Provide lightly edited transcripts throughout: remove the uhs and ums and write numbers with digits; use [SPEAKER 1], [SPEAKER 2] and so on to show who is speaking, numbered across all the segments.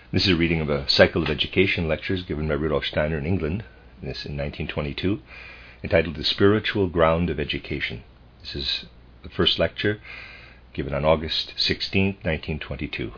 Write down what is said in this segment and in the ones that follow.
[SPEAKER 1] This is a reading of a cycle of education lectures given by Rudolf Steiner in England, this in 1922, entitled The Spiritual Ground of Education. This is the first lecture given on August 16, 1922.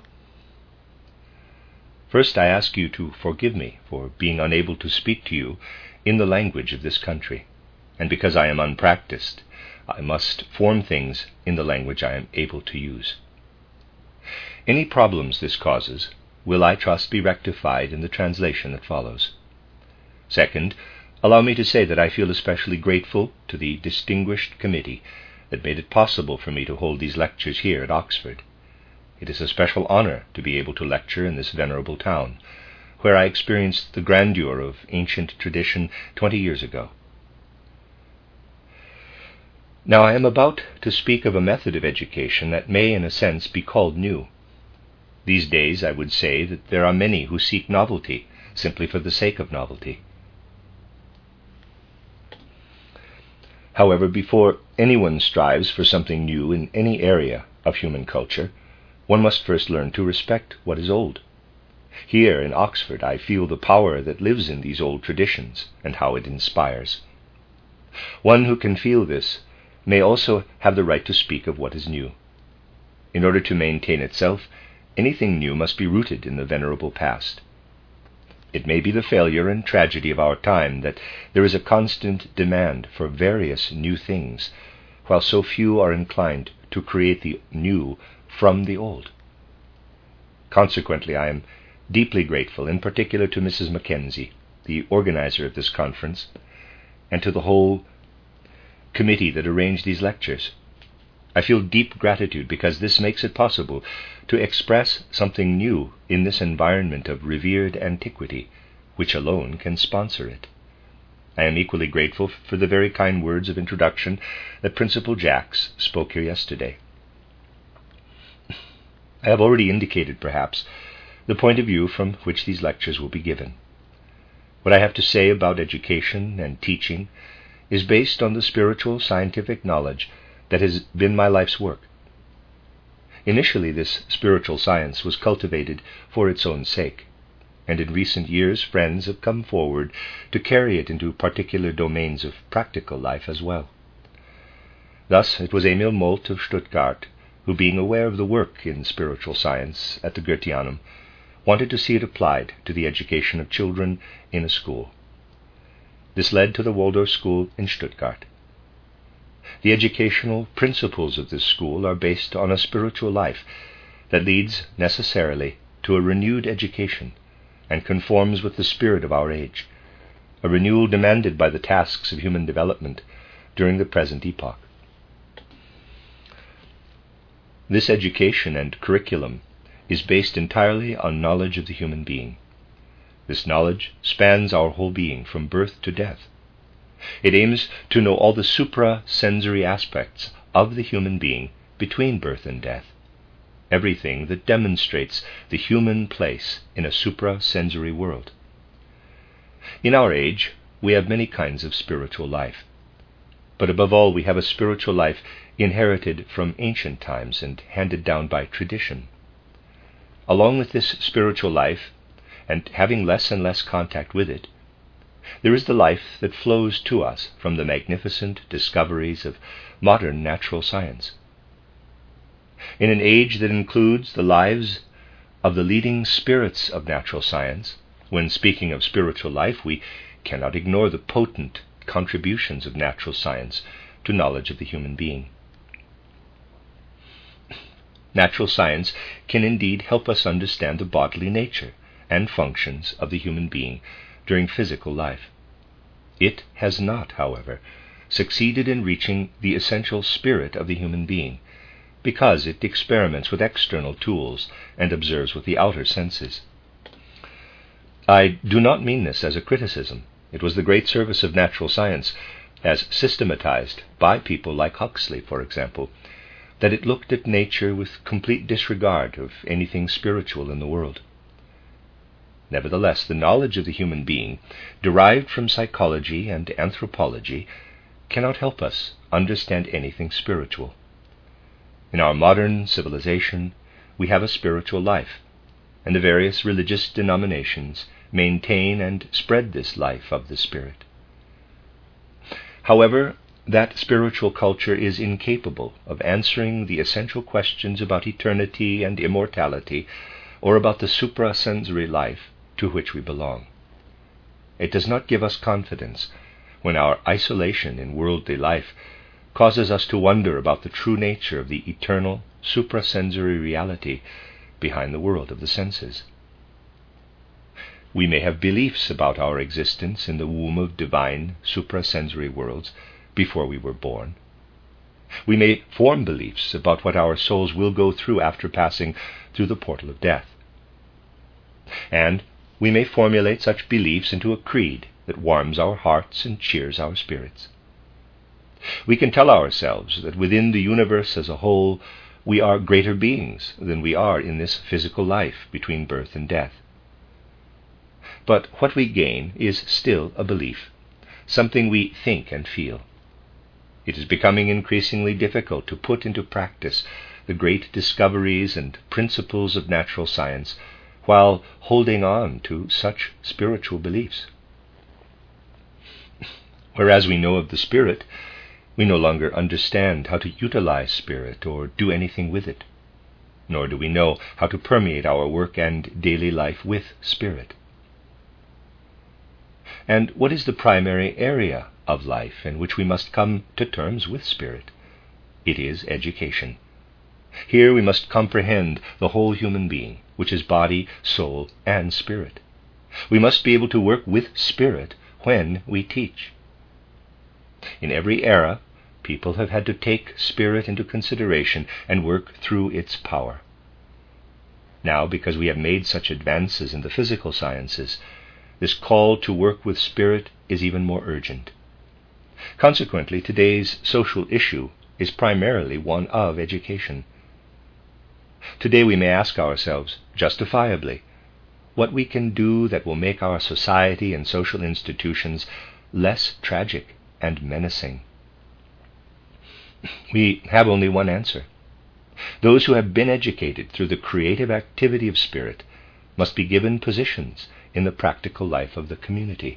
[SPEAKER 1] First, I ask you to forgive me for being unable to speak to you in the language of this country, and because I am unpracticed, I must form things in the language I am able to use. Any problems this causes will, I trust, be rectified in the translation that follows. Second, allow me to say that I feel especially grateful to the distinguished committee that made it possible for me to hold these lectures here at Oxford. It is a special honor to be able to lecture in this venerable town, where I experienced the grandeur of ancient tradition 20 years ago. Now I am about to speak of a method of education that may, in a sense, be called new. These days I would say that there are many who seek novelty simply for the sake of novelty. However, before anyone strives for something new in any area of human culture, one must first learn to respect what is old. Here in Oxford I feel the power that lives in these old traditions and how it inspires. One who can feel this may also have the right to speak of what is new. In order to maintain itself, anything new must be rooted in the venerable past. It may be the failure and tragedy of our time that there is a constant demand for various new things, while so few are inclined to create the new from the old. Consequently, I am deeply grateful, in particular to Mrs. Mackenzie, the organizer of this conference, and to the whole committee that arranged these lectures. I feel deep gratitude because this makes it possible to express something new in this environment of revered antiquity, which alone can sponsor it. I am equally grateful for the very kind words of introduction that Principal Jacks spoke here yesterday. I have already indicated, perhaps, the point of view from which these lectures will be given. What I have to say about education and teaching is based on the spiritual scientific knowledge that has been my life's work. Initially, this spiritual science was cultivated for its own sake, and in recent years friends have come forward to carry it into particular domains of practical life as well. Thus, it was Emil Molt of Stuttgart who, being aware of the work in spiritual science at the Goetheanum, wanted to see it applied to the education of children in a school. This led to the Waldorf School in Stuttgart. The educational principles of this school are based on a spiritual life that leads necessarily to a renewed education and conforms with the spirit of our age, a renewal demanded by the tasks of human development during the present epoch. This education and curriculum is based entirely on knowledge of the human being. This knowledge spans our whole being from birth to death. It aims to know all the supra-sensory aspects of the human being between birth and death, everything that demonstrates the human place in a supra-sensory world. In our age, we have many kinds of spiritual life, but above all we have a spiritual life inherited from ancient times and handed down by tradition. Along with this spiritual life, and having less and less contact with it, there is the life that flows to us from the magnificent discoveries of modern natural science. In an age that includes the lives of the leading spirits of natural science, when speaking of spiritual life, we cannot ignore the potent contributions of natural science to knowledge of the human being. Natural science can indeed help us understand the bodily nature and functions of the human being during physical life. It has not, however, succeeded in reaching the essential spirit of the human being, because it experiments with external tools and observes with the outer senses. I do not mean this as a criticism. It was the great service of natural science, as systematized by people like Huxley, for example, that it looked at nature with complete disregard of anything spiritual in the world. Nevertheless, the knowledge of the human being, derived from psychology and anthropology, cannot help us understand anything spiritual. In our modern civilization, we have a spiritual life, and the various religious denominations maintain and spread this life of the Spirit. However, that spiritual culture is incapable of answering the essential questions about eternity and immortality, or about the suprasensory life to which we belong. It does not give us confidence when our isolation in worldly life causes us to wonder about the true nature of the eternal suprasensory reality behind the world of the senses. We may have beliefs about our existence in the womb of divine suprasensory worlds before we were born. We may form beliefs about what our souls will go through after passing through the portal of death. And we may formulate such beliefs into a creed that warms our hearts and cheers our spirits. We can tell ourselves that within the universe as a whole we are greater beings than we are in this physical life between birth and death. But what we gain is still a belief, something we think and feel. It is becoming increasingly difficult to put into practice the great discoveries and principles of natural science while holding on to such spiritual beliefs. Whereas we know of the Spirit, we no longer understand how to utilize Spirit or do anything with it, nor do we know how to permeate our work and daily life with Spirit. And what is the primary area of life in which we must come to terms with Spirit? It is education. Here we must comprehend the whole human being, which is body, soul, and spirit. We must be able to work with Spirit when we teach. In every era, people have had to take Spirit into consideration and work through its power. Now, because we have made such advances in the physical sciences, this call to work with Spirit is even more urgent. Consequently, today's social issue is primarily one of education. Today we may ask ourselves, justifiably, what we can do that will make our society and social institutions less tragic and menacing. We have only one answer. Those who have been educated through the creative activity of Spirit must be given positions in the practical life of the community.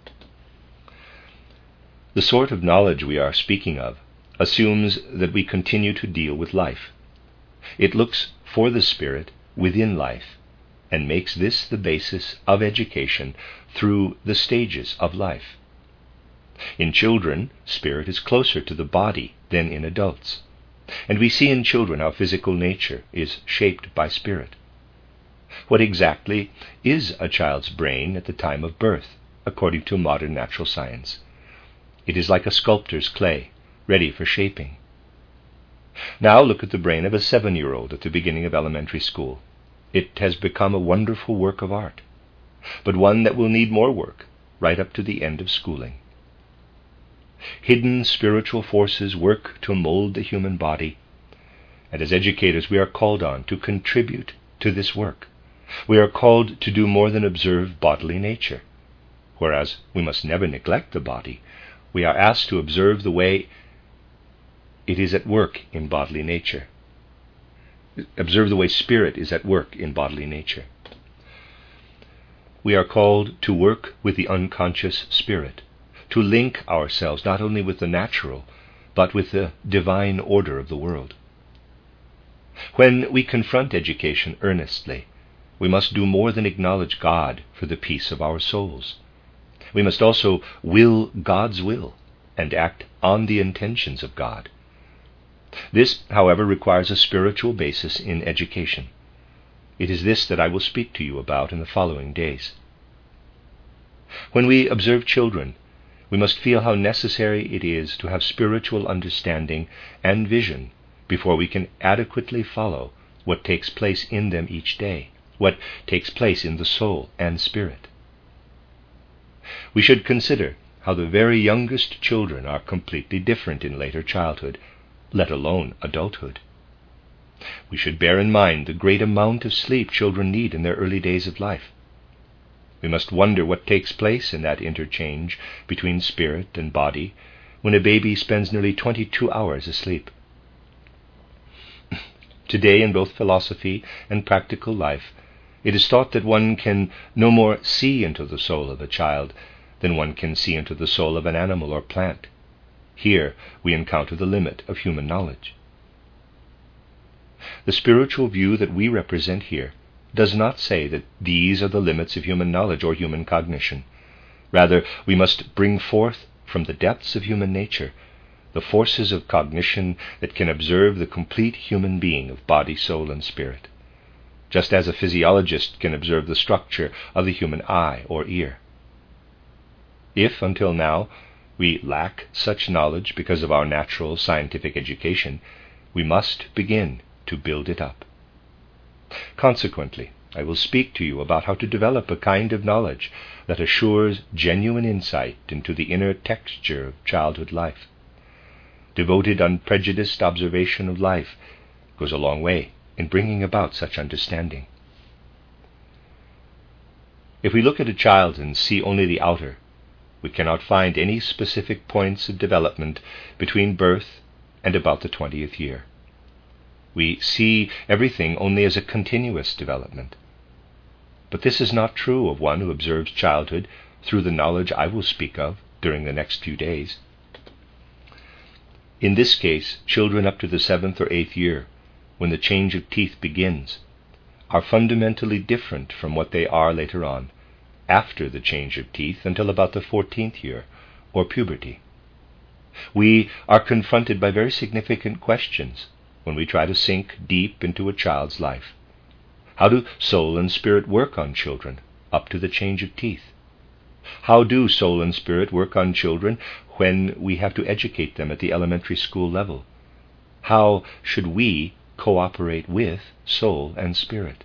[SPEAKER 1] The sort of knowledge we are speaking of assumes that we continue to deal with life. It looks for the Spirit within life and makes this the basis of education through the stages of life. In children, Spirit is closer to the body than in adults, and we see in children how physical nature is shaped by Spirit. What exactly is a child's brain at the time of birth, according to modern natural science? It is like a sculptor's clay, ready for shaping. Now look at the brain of a 7-year-old at the beginning of elementary school. It has become a wonderful work of art, but one that will need more work right up to the end of schooling. Hidden spiritual forces work to mold the human body, and as educators we are called on to contribute to this work. We are called to do more than observe bodily nature. Whereas we must never neglect the body, we are asked to observe the way it is at work in bodily nature. Observe the way Spirit is at work in bodily nature. We are called to work with the unconscious Spirit, to link ourselves not only with the natural, but with the divine order of the world. When we confront education earnestly, we must do more than acknowledge God for the peace of our souls. We must also will God's will and act on the intentions of God. This, however, requires a spiritual basis in education. It is this that I will speak to you about in the following days. When we observe children, we must feel how necessary it is to have spiritual understanding and vision before we can adequately follow what takes place in them each day, what takes place in the soul and spirit. We should consider how the very youngest children are completely different in later childhood, let alone adulthood. We should bear in mind the great amount of sleep children need in their early days of life. We must wonder what takes place in that interchange between spirit and body when a baby spends nearly 22 hours asleep. Today, in both philosophy and practical life, It is thought that one can no more see into the soul of a child than one can see into the soul of an animal or plant. Here we encounter the limit of human knowledge. The spiritual view that we represent here does not say that these are the limits of human knowledge or human cognition. Rather, we must bring forth from the depths of human nature the forces of cognition that can observe the complete human being of body, soul, and spirit, just as a physiologist can observe the structure of the human eye or ear. If, until now, we lack such knowledge because of our natural scientific education, we must begin to build it up. Consequently, I will speak to you about how to develop a kind of knowledge that assures genuine insight into the inner texture of childhood life. Devoted, unprejudiced observation of life goes a long way in bringing about such understanding. If we look at a child and see only the outer, we cannot find any specific points of development between birth and about the 20th year. We see everything only as a continuous development. But this is not true of one who observes childhood through the knowledge I will speak of during the next few days. In this case, children up to the 7th or 8th year, when the change of teeth begins, are fundamentally different from what they are later on, after the change of teeth until about the 14th year, or puberty. We are confronted by very significant questions when we try to sink deep into a child's life. How do soul and spirit work on children up to the change of teeth? How do soul and spirit work on children when we have to educate them at the elementary school level? How should we cooperate with soul and spirit?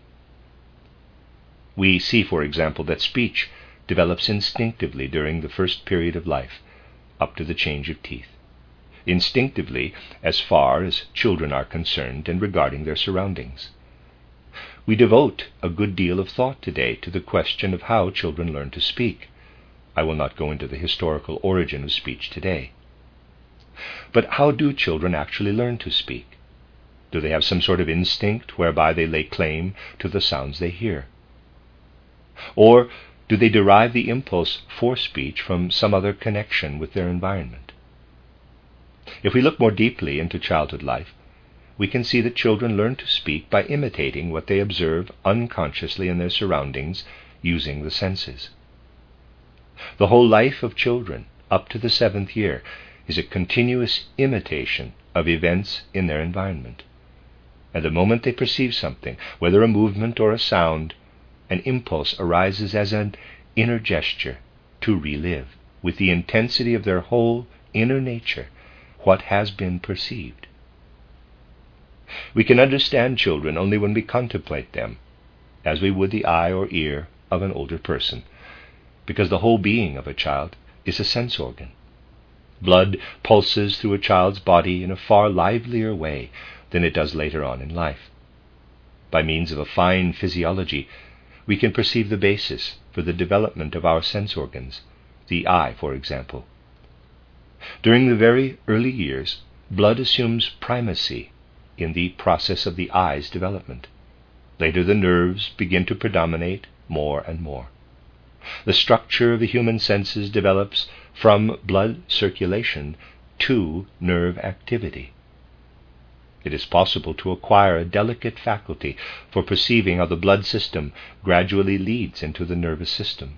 [SPEAKER 1] We see, for example, that speech develops instinctively during the first period of life, up to the change of teeth. Instinctively, as far as children are concerned and regarding their surroundings. We devote a good deal of thought today to the question of how children learn to speak. I will not go into the historical origin of speech today. But how do children actually learn to speak? Do they have some sort of instinct whereby they lay claim to the sounds they hear? Or do they derive the impulse for speech from some other connection with their environment? If we look more deeply into childhood life, we can see that children learn to speak by imitating what they observe unconsciously in their surroundings using the senses. The whole life of children, up to the 7th year, is a continuous imitation of events in their environment. And the moment they perceive something, whether a movement or a sound, an impulse arises as an inner gesture to relive, with the intensity of their whole inner nature, what has been perceived. We can understand children only when we contemplate them, as we would the eye or ear of an older person, because the whole being of a child is a sense organ. Blood pulses through a child's body in a far livelier way than it does later on in life. By means of a fine physiology, we can perceive the basis for the development of our sense organs, the eye, for example. During the very early years, blood assumes primacy in the process of the eye's development. Later, the nerves begin to predominate more and more. The structure of the human senses develops from blood circulation to nerve activity. It is possible to acquire a delicate faculty for perceiving how the blood system gradually leads into the nervous system.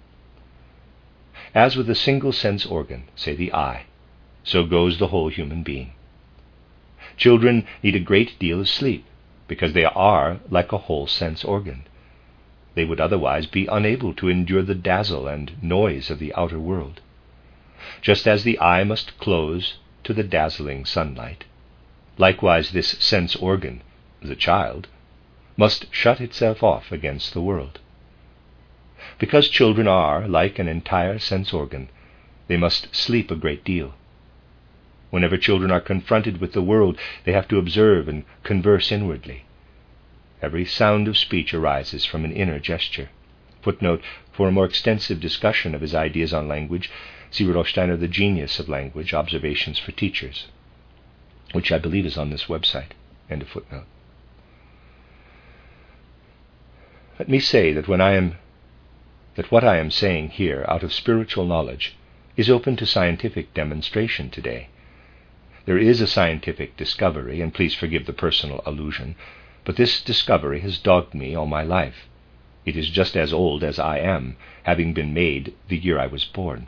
[SPEAKER 1] As with a single sense organ, say the eye, so goes the whole human being. Children need a great deal of sleep because they are like a whole sense organ. They would otherwise be unable to endure the dazzle and noise of the outer world. Just as the eye must close to the dazzling sunlight, likewise this sense organ, the child, must shut itself off against the world. Because children are like an entire sense organ, they must sleep a great deal. Whenever children are confronted with the world, they have to observe and converse inwardly. Every sound of speech arises from an inner gesture. Footnote: for a more extensive discussion of his ideas on language, see Rudolf Steiner, The Genius of Language, Observations for Teachers, which I believe is on this website. End of footnote. Let me say that what I am saying here out of spiritual knowledge is open to scientific demonstration today. There is a scientific discovery, and please forgive the personal allusion, but this discovery has dogged me all my life. It is just as old as I am, having been made the year I was born.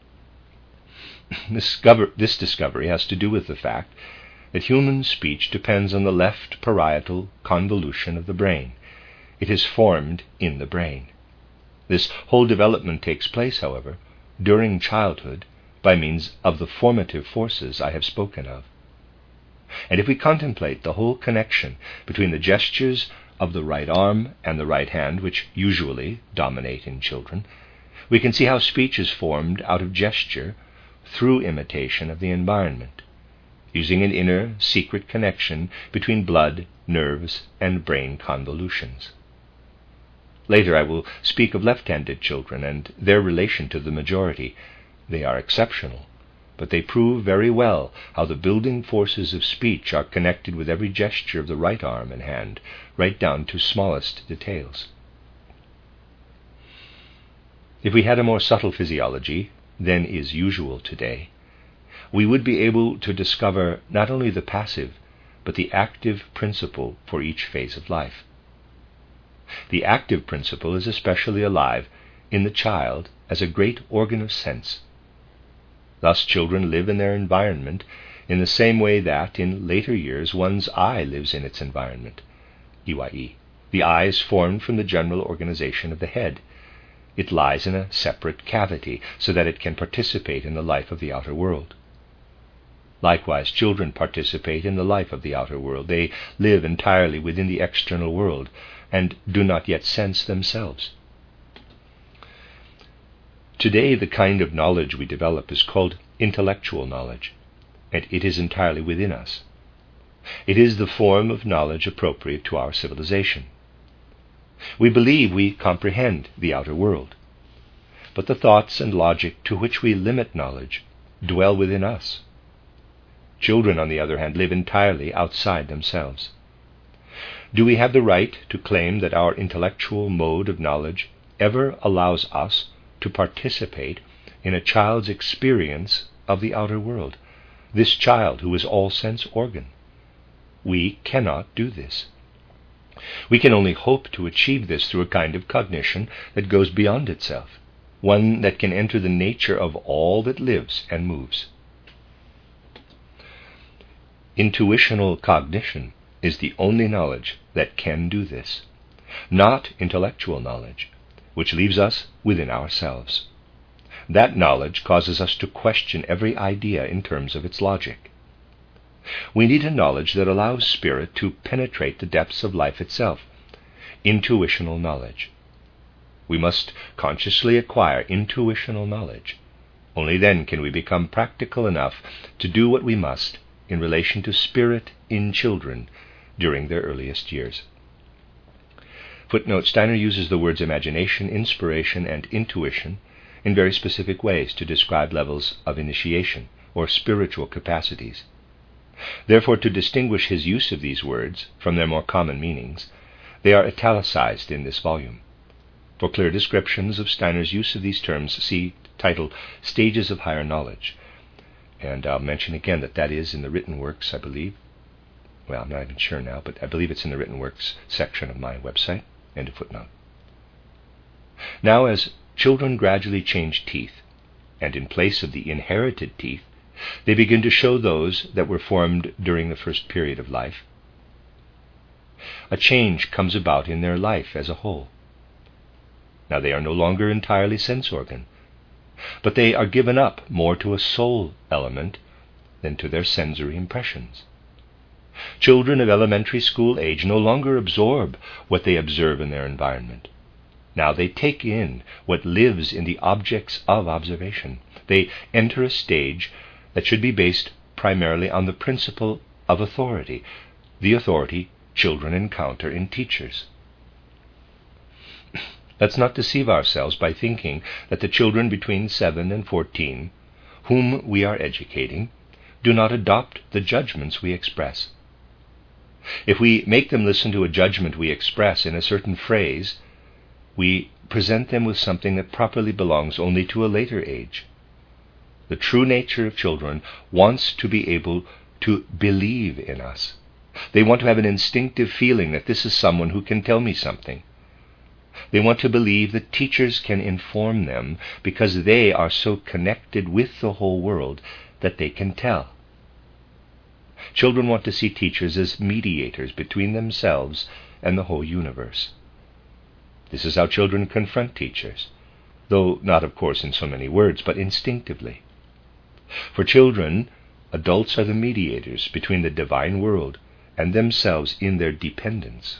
[SPEAKER 1] This discovery has to do with the fact that human speech depends on the left parietal convolution of the brain. It is formed in the brain. This whole development takes place, however, during childhood by means of the formative forces I have spoken of. And if we contemplate the whole connection between the gestures of the right arm and the right hand, which usually dominate in children, we can see how speech is formed out of gesture through imitation of the environment, using an inner secret connection between blood, nerves, and brain convolutions. Later I will speak of left-handed children and their relation to the majority. They are exceptional, but they prove very well how the building forces of speech are connected with every gesture of the right arm and hand, right down to smallest details. If we had a more subtle physiology than is usual today, we would be able to discover not only the passive, but the active principle for each phase of life. The active principle is especially alive in the child as a great organ of sense. Thus children live in their environment in the same way that, in later years, one's eye lives in its environment. EYE. The eye is formed from the general organization of the head. It lies in a separate cavity, so that it can participate in the life of the outer world. Likewise, children participate in the life of the outer world. They live entirely within the external world, and do not yet sense themselves. Today, the kind of knowledge we develop is called intellectual knowledge, and it is entirely within us. It is the form of knowledge appropriate to our civilization. We believe we comprehend the outer world, but the thoughts and logic to which we limit knowledge dwell within us. Children, on the other hand, live entirely outside themselves. Do we have the right to claim that our intellectual mode of knowledge ever allows us to participate in a child's experience of the outer world, this child who is all sense organ? We cannot do this. We can only hope to achieve this through a kind of cognition that goes beyond itself, one that can enter the nature of all that lives and moves. Intuitional cognition is the only knowledge that can do this, not intellectual knowledge, which leaves us within ourselves. That knowledge causes us to question every idea in terms of its logic. We need a knowledge that allows spirit to penetrate the depths of life itself, intuitional knowledge. We must consciously acquire intuitional knowledge. Only then can we become practical enough to do what we must in relation to spirit in children during their earliest years. Footnote: Steiner uses the words imagination, inspiration, and intuition in very specific ways to describe levels of initiation or spiritual capacities. Therefore, to distinguish his use of these words from their more common meanings, they are italicized in this volume. For clear descriptions of Steiner's use of these terms, see title Stages of Higher Knowledge. And I'll mention again that is in the written works, I believe. Well, I'm not even sure now, but I believe it's in the written works section of my website. End of footnote. Now, as children gradually change teeth, and in place of the inherited teeth, they begin to show those that were formed during the first period of life, a change comes about in their life as a whole. Now they are no longer entirely sense organ, but they are given up more to a soul element than to their sensory impressions. Children of elementary school age no longer absorb what they observe in their environment. Now they take in what lives in the objects of observation. They enter a stage that should be based primarily on the principle of authority, the authority children encounter in teachers. Let's not deceive ourselves by thinking that the children between 7 and 14, whom we are educating, do not adopt the judgments we express. If we make them listen to a judgment we express in a certain phrase, we present them with something that properly belongs only to a later age. The true nature of children wants to be able to believe in us. They want to have an instinctive feeling that this is someone who can tell me something. They want to believe that teachers can inform them because they are so connected with the whole world that they can tell. Children want to see teachers as mediators between themselves and the whole universe. This is how children confront teachers, though not, of course, in so many words, but instinctively. For children, adults are the mediators between the divine world and themselves in their dependence.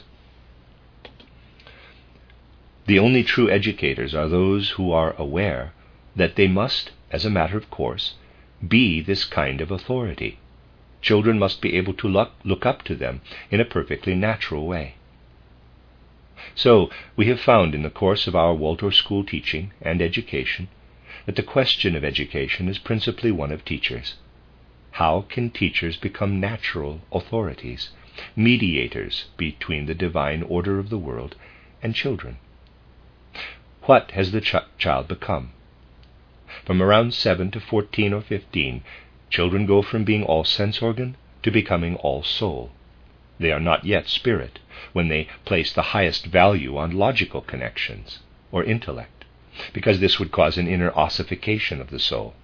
[SPEAKER 1] The only true educators are those who are aware that they must, as a matter of course, be this kind of authority. Children must be able to look up to them in a perfectly natural way. So, we have found in the course of our Waldorf school teaching and education that the question of education is principally one of teachers. How can teachers become natural authorities, mediators between the divine order of the world and children? What has the child become? From around 7 to 14 or 15, children go from being all sense organ to becoming all soul. They are not yet spirit, when they place the highest value on logical connections or intellect, because this would cause an inner ossification of the soul.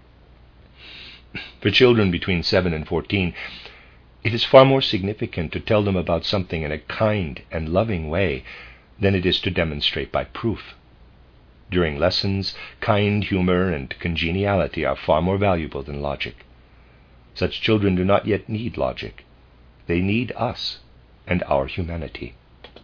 [SPEAKER 1] For children between 7 and 14, it is far more significant to tell them about something in a kind and loving way than it is to demonstrate by proof. During lessons, kind humor and congeniality are far more valuable than logic. Such children do not yet need logic. They need us and our humanity.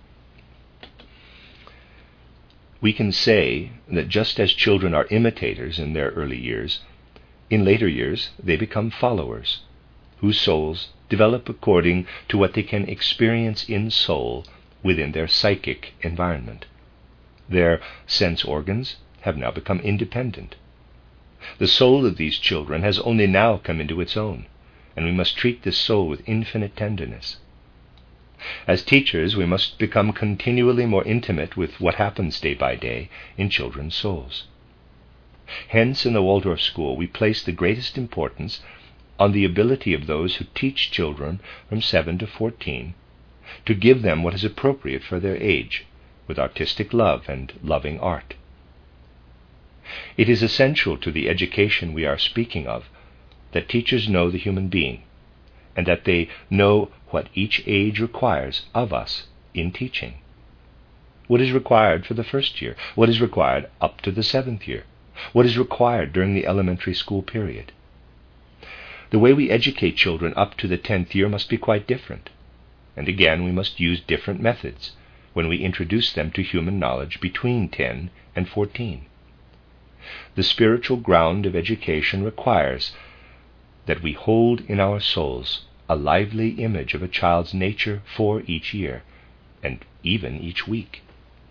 [SPEAKER 1] We can say that just as children are imitators in their early years, in later years they become followers, whose souls develop according to what they can experience in soul within their psychic environment. Their sense organs have now become independent. The soul of these children has only now come into its own, and we must treat this soul with infinite tenderness. As teachers, we must become continually more intimate with what happens day by day in children's souls. Hence, in the Waldorf school, we place the greatest importance on the ability of those who teach children from 7 to 14 to give them what is appropriate for their age, with artistic love and loving art. It is essential to the education we are speaking of that teachers know the human being, and that they know what each age requires of us in teaching. What is required for the first year? What is required up to the 7th year? What is required during the elementary school period? The way we educate children up to the 10th year must be quite different, and again we must use different methods when we introduce them to human knowledge between 10 and 14. The spiritual ground of education requires that we hold in our souls a lively image of a child's nature for each year, and even each week.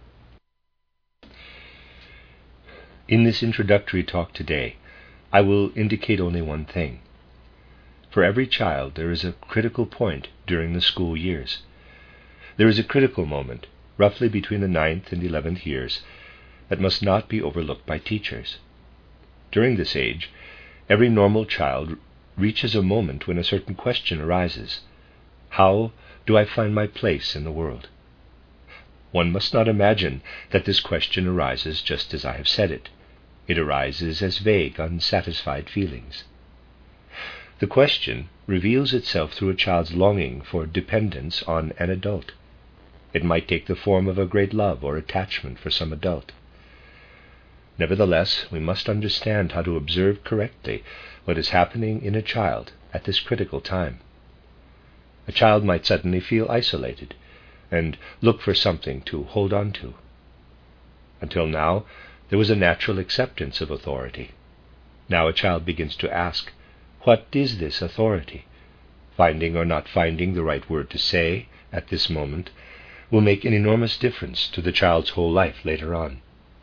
[SPEAKER 1] In this introductory talk today, I will indicate only one thing. For every child there is a critical point during the school years. There is a critical moment, roughly between the 9th and 11th years, that must not be overlooked by teachers. During this age, every normal child reaches a moment when a certain question arises. How do I find my place in the world? One must not imagine that this question arises just as I have said it. It arises as vague, unsatisfied feelings. The question reveals itself through a child's longing for dependence on an adult. It might take the form of a great love or attachment for some adult. Nevertheless, we must understand how to observe correctly what is happening in a child at this critical time. A child might suddenly feel isolated and look for something to hold on to. Until now, there was a natural acceptance of authority. Now a child begins to ask, what is this authority? Finding or not finding the right word to say at this moment will make an enormous difference to the child's whole life later on.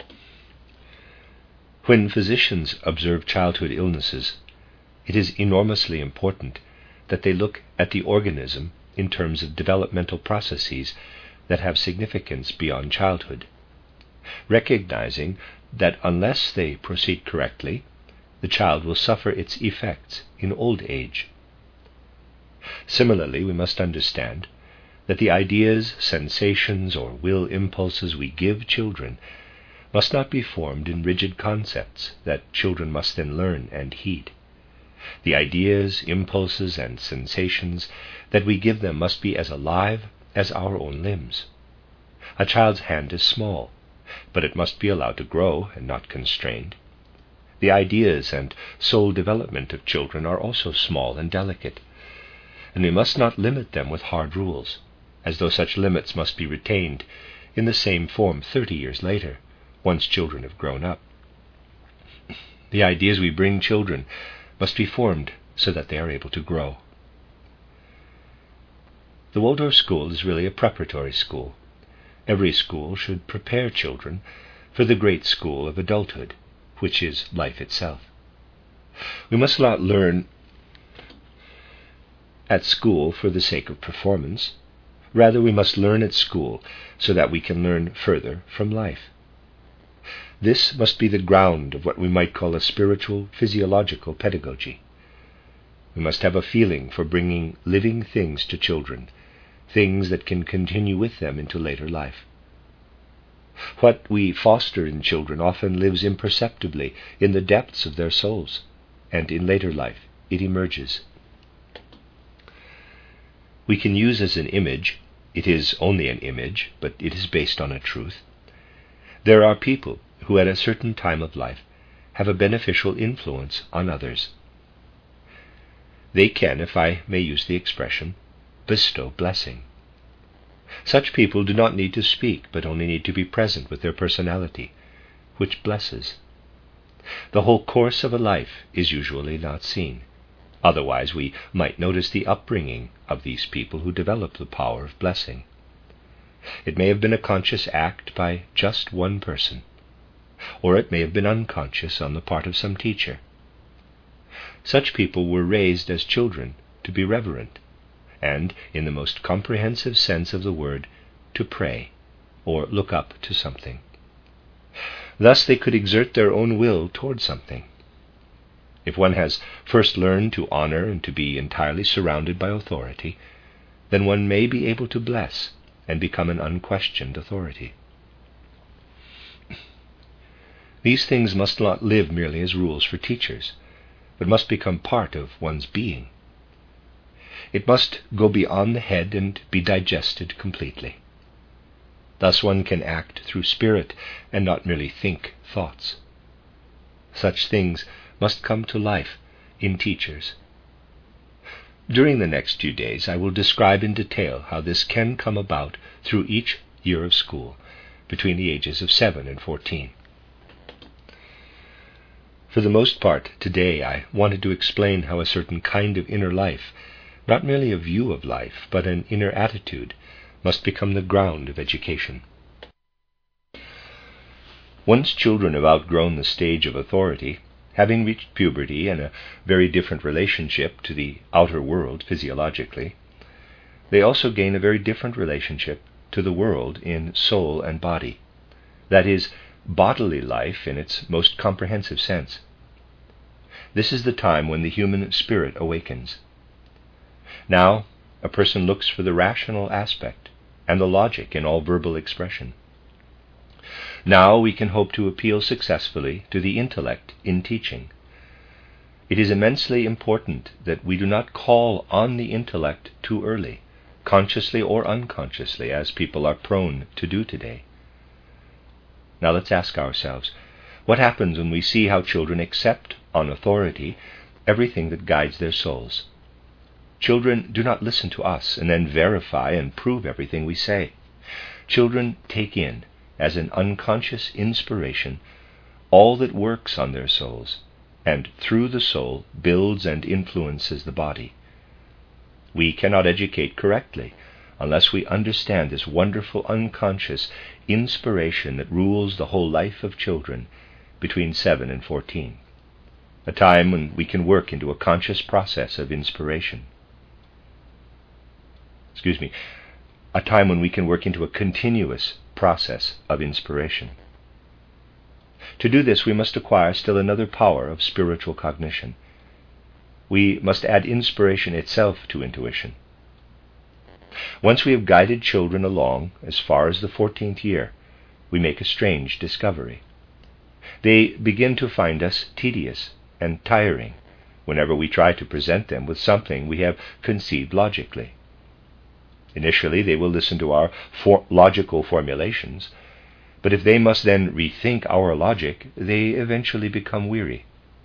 [SPEAKER 1] When physicians observe childhood illnesses, it is enormously important that they look at the organism in terms of developmental processes that have significance beyond childhood. recognizing that unless they proceed correctly, the child will suffer its effects in old age. Similarly, we must understand that the ideas, sensations, or will impulses we give children must not be formed in rigid concepts that children must then learn and heed. The ideas, impulses, and sensations that we give them must be as alive as our own limbs. A child's hand is small, but it must be allowed to grow and not constrained. The ideas and soul development of children are also small and delicate, and we must not limit them with hard rules, as though such limits must be retained in the same form 30 years later, once children have grown up. The ideas we bring children must be formed so that they are able to grow. The Waldorf school is really a preparatory school. Every school should prepare children for the great school of adulthood, which is life itself. We must not learn at school for the sake of performance. Rather, we must learn at school so that we can learn further from life. This must be the ground of what we might call a spiritual, physiological pedagogy. We must have a feeling for bringing living things to children, things that can continue with them into later life. What we foster in children often lives imperceptibly in the depths of their souls, and in later life it emerges. We can use as an image, it is only an image, but it is based on a truth. There are people who at a certain time of life have a beneficial influence on others. They can, if I may use the expression, bestow blessing. Such people do not need to speak, but only need to be present with their personality, which blesses. The whole course of a life is usually not seen. Otherwise we might notice the upbringing of these people who develop the power of blessing. It may have been a conscious act by just one person, or it may have been unconscious on the part of some teacher. Such people were raised as children to be reverent, and, in the most comprehensive sense of the word, to pray, or look up to something. Thus they could exert their own will toward something. If one has first learned to honor and to be entirely surrounded by authority, then one may be able to bless and become an unquestioned authority. These things must not live merely as rules for teachers, but must become part of one's being. It must go beyond the head and be digested completely. Thus one can act through spirit and not merely think thoughts. Such things must come to life in teachers. During the next few days I will describe in detail how this can come about through each year of school, between the ages of 7 and 14. For the most part, today I wanted to explain how a certain kind of inner life, not merely a view of life, but an inner attitude, must become the ground of education. Once children have outgrown the stage of authority, having reached puberty and a very different relationship to the outer world physiologically, they also gain a very different relationship to the world in soul and body, that is, bodily life in its most comprehensive sense. This is the time when the human spirit awakens. Now, a person looks for the rational aspect and the logic in all verbal expression. Now we can hope to appeal successfully to the intellect in teaching. It is immensely important that we do not call on the intellect too early, consciously or unconsciously, as people are prone to do today. Now let's ask ourselves, what happens when we see how children accept on authority everything that guides their souls? Children do not listen to us and then verify and prove everything we say. Children take in, as an unconscious inspiration, all that works on their souls, and through the soul builds and influences the body. We cannot educate correctly unless we understand this wonderful unconscious inspiration that rules the whole life of children between 7 and 14, a time when we can work into a conscious process of inspiration. A time when we can work into a continuous process of inspiration. To do this, we must acquire still another power of spiritual cognition. We must add inspiration itself to intuition. Once we have guided children along as far as the 14th year, we make a strange discovery. They begin to find us tedious and tiring whenever we try to present them with something we have conceived logically. Initially, they will listen to our logical formulations, but if they must then rethink our logic, they eventually become weary.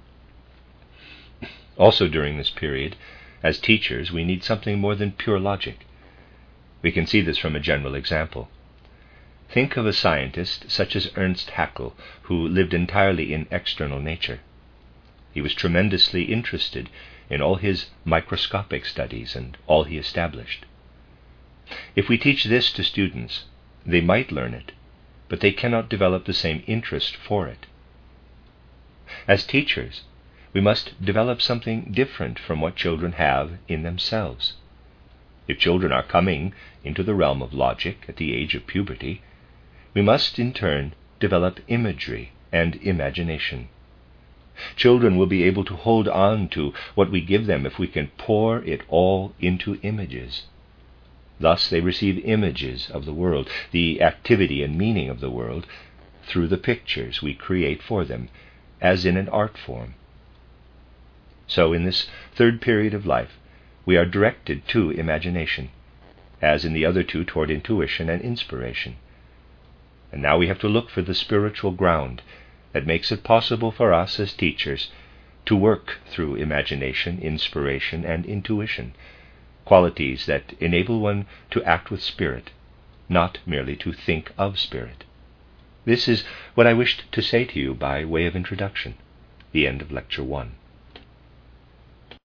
[SPEAKER 1] Also during this period, as teachers, we need something more than pure logic. We can see this from a general example. Think of a scientist such as Ernst Haeckel, who lived entirely in external nature. He was tremendously interested in all his microscopic studies and all he established. If we teach this to students, they might learn it, but they cannot develop the same interest for it. As teachers, we must develop something different from what children have in themselves. If children are coming into the realm of logic at the age of puberty, we must in turn develop imagery and imagination. Children will be able to hold on to what we give them if we can pour it all into images. Thus they receive images of the world, the activity and meaning of the world, through the pictures we create for them, as in an art form. So in this third period of life, we are directed to imagination, as in the other two toward intuition and inspiration. And now we have to look for the spiritual ground that makes it possible for us as teachers to work through imagination, inspiration, and intuition, qualities that enable one to act with spirit, not merely to think of spirit. This is what I wished to say to you by way of introduction. The end of Lecture 1.